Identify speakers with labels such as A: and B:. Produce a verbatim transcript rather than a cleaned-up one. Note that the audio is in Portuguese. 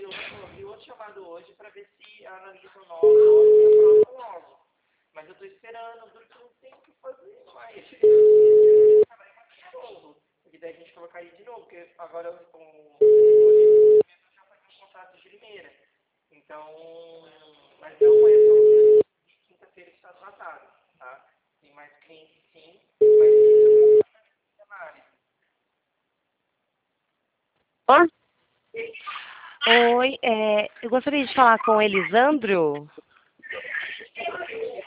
A: abrir outro, abrir outro chamado hoje para ver se analisam nós e aprovam logo. Mas eu estou esperando, porque não tem o que fazer mais. Porque daí a gente colocaria de novo, porque agora o, o já faz um contrato de Limeira. Então, mas não é só de quinta-feira que está tratado, tá? Tem mais clientes sim, mas isso é uma área.
B: Ó. Oi, é, eu gostaria de falar com o Elisandro.